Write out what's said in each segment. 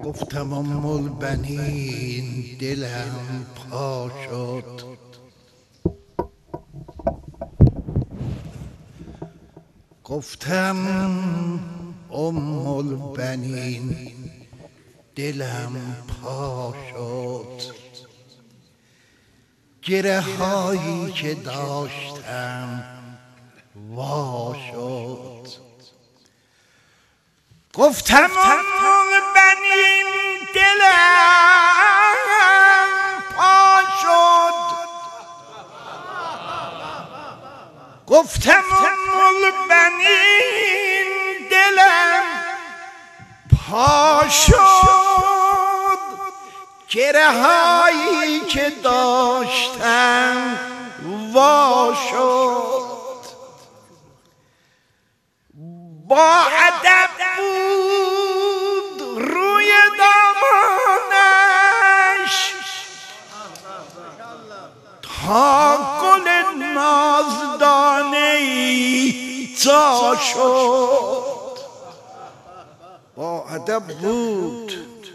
گفتم ام البنین دلم پا شد، گفتم ام البنین دلم پا شد، گره هایی که داشتم وا شد. گفتم ام البنین دلم پا شد، گفتم ام البنین دلم پا شد، گره هایی که داشتم وا شد. با ادب بود روی دامانش تا گل نازدانه‌ای تا شد. با ادب بود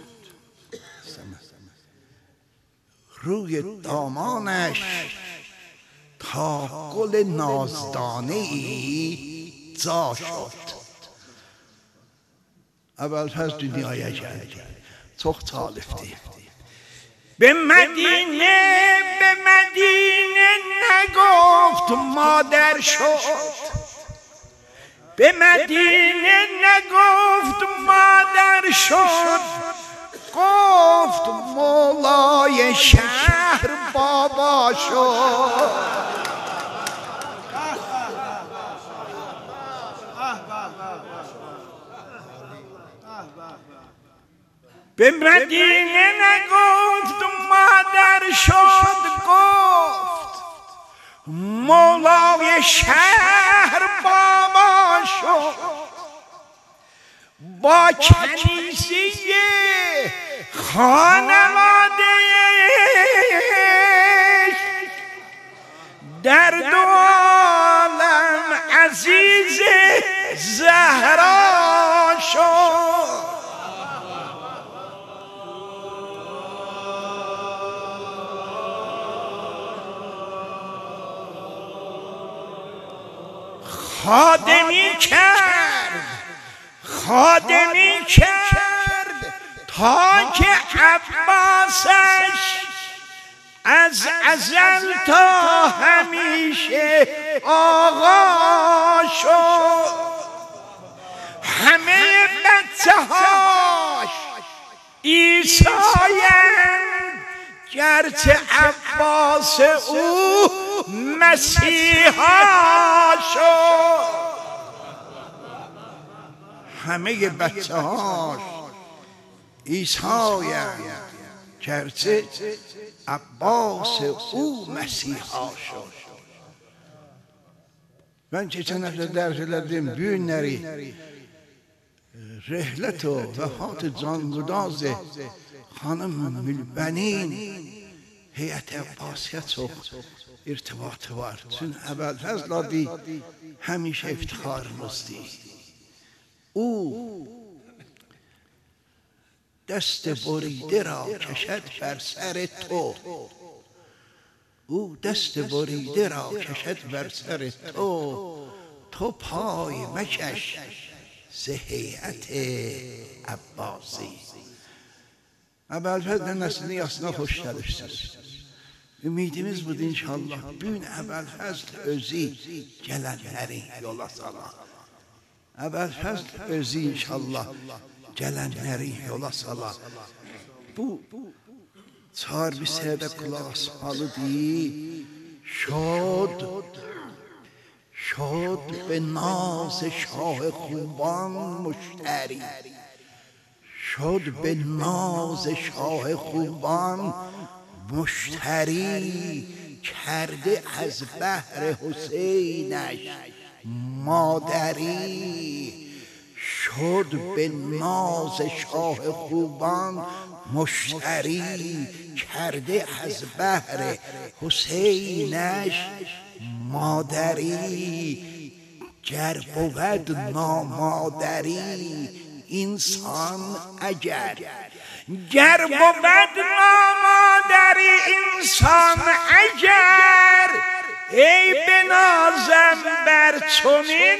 روی دامانش تا گل نازدانه‌ای تا شد. اول پس دنیای جنگی تخت آلفتی به مدینه نگفت مادر شد، به مدینه نگفت مادر شد، گفت مولای شهر بابا شد. به مدینه نگفت مادر شد، گفت مولای شهر بابا شد. با کنیسه خانواده در دو عالم عزیز زهرا شد. خادمی کرد تا که عباسش از ازل تا همیشه آقا شد. همه بچه‌هاش عیسایند، گرچه عباس او مسیحا شد. همه بچه‌هاش عیسایند، گرچه عباس او مسیحا şod. Ben geçen hafta derslerden büyünleri rehlet o vefat Cangudaz Hanım Mülbenin heyet Abbasiye çok irtibatı var. Çün Ebelfezladi همیشه افتخارımızdı. او دست بریده را کشد بر سر تو، او دست بریده را کشد بر سر تو، تو پای مکش ز هیئت عباسی. Ebelfezl neslini yasına hoş geldiniz. Ümidimiz budur inşallah. Bugün Ebelfezl özü gelenlerin yola salar. Ebelfezl özü inşallah gelenlerin yola salar. Bu çağır bir sebe kulak asmalı değil. شد به ناز شاه خوبان مشتری، شد به ناز شاه خوبان مشتری، کرده از بهر حسینش مادری. شد به ناز شاه خوبان مشتری، کرده از بهر حسینش مادری. گر بود نامادری اینسان اگر گر بود نامادری انسان اگر ای بنازم بر چنین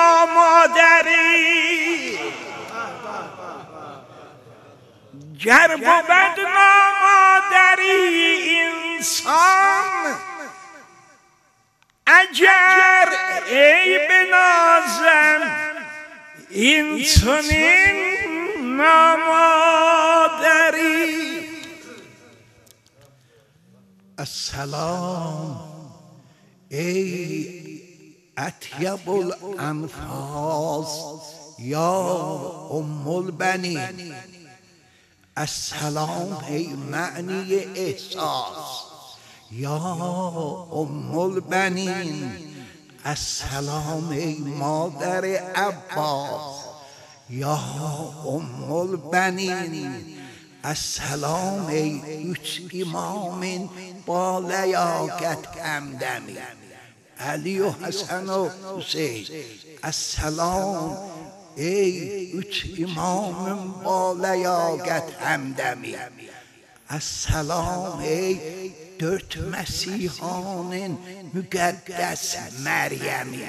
نامادری گر بود نامادری انسان اگر ای بنازم این چنین نامادری السلام ای اطیب الانفاس یا ام البنین السلام ای معنی احساس یا ام البنین السلام ای مادر عباس یا ام البنین السلام ای üç imamın با لیاقت همدمی علی و حسن و حسین السلام ای üç imamın با لیاقت همدمی السلام ای dört Mesiha'nın müqəddəs Məryəmi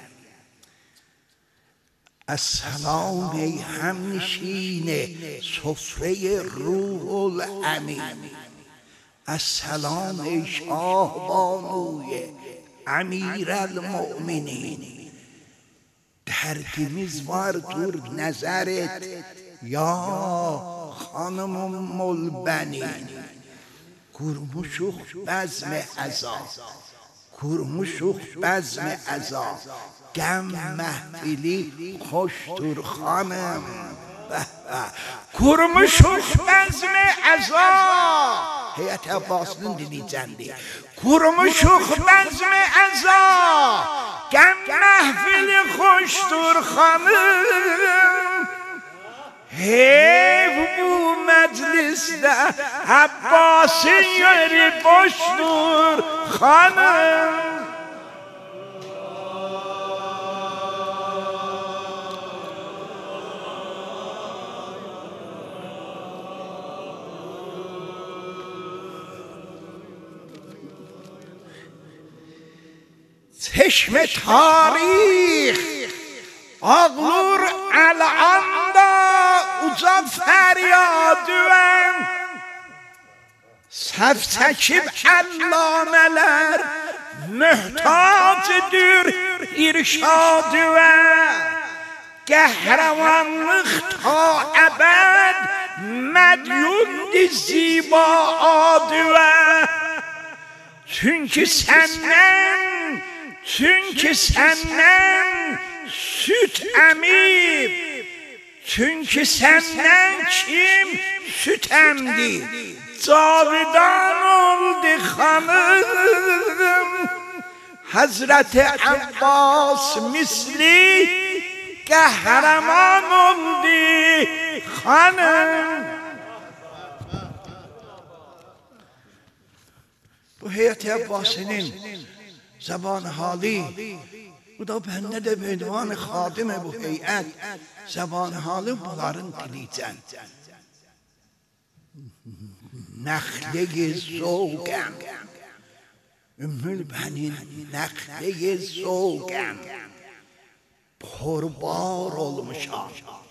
السلام ای همنشین سفره روح الامین السلام ای شاه بانوی امیر المؤمنین دردimiz vardır نظرت یا خانم ام البنین kurmuşuq bəzm əza kurmuşuq bəzm əza gəm məhfili xoşdur xanım kurmuşuq bəzm əza Heyət Abbasının dinleyicəndi kurmuşuq bəzm əza gəm məhfili xoşdur xanım Hep bu mecliste Abbas'ın yeri boştur hanım. Çeşme tarih ağlur el-anda uca feryadüvem Sef çekip allameler mühtacıdır irşadüve Qəhrəmanlıq ta əbəd mədyundir ziba adüvə Çünkü senden süt emip Çünkü senden kim süt emdi Cavidan oldu hanım Hazreti Abbas misli Qəhrəman oldu hanım Bu Heyət-i Abbasi'nin زبان حالی bu da bende de bedvan xadime bu heyət زبان حالی bunların dilicən Nəxlə-i zovqəm Ümmül bənin nəxlə-i zovqəm Porbar olmuşam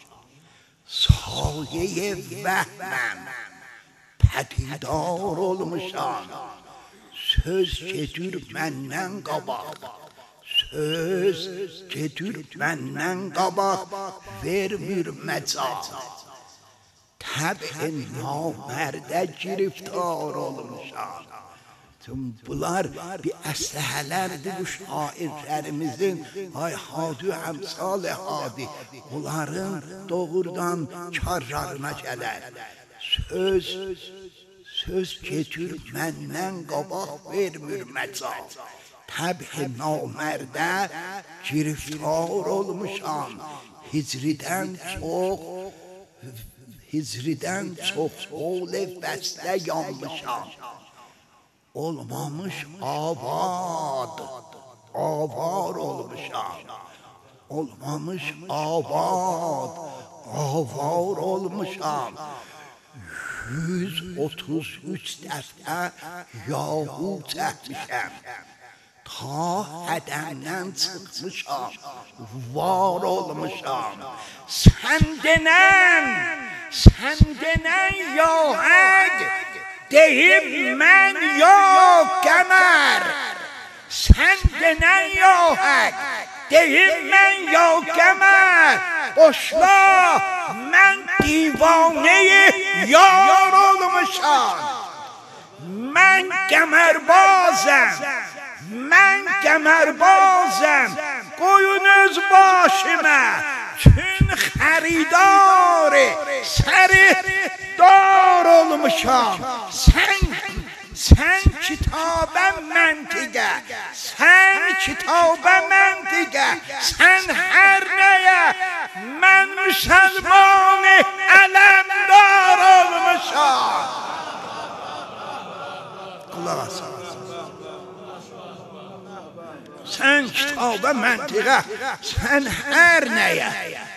Saye-i vəhməm Pədidar olmuşam Söz gedir məndən qabaq Söz gedir məndən qabaq Vermir məcal Təb-i namərdə giriftar olmuşam Tüm bunlar bir əsləhələrdir bu şairlərimizin Ay hadi əmsal hadi Bunların doğrudan karlarına gələr Söz getir məndən qabaq vermir məcal Təb-i namərdə giriftar olmuşam Hicridən çox ol bəstə yanmışam Olmamış avad, avar olmuşam Olmamış avad, avar olmuşam 133 dəfə yahut etmişəm. Ta hədəmdən çıxmışam, var olmuşam. Sən denən ya həq, deyim mən yox qəmər. Sən denən ya həq, deyim mən yox qəmər. Boşla, mən divanəyi yar olmuşam. Mən qəmərbazəm, mən qəmərbazəm. Qoyun öz başıma, çün xəridari səri dar olmuşam. Sən kitabə məntiqə, sən kitabə məntiqə, sən hər nəyə, mən müsəlman-ı ələmdar olmuşam. Qulaq asın. Sən kitabə məntiqə, sən hər nəyə,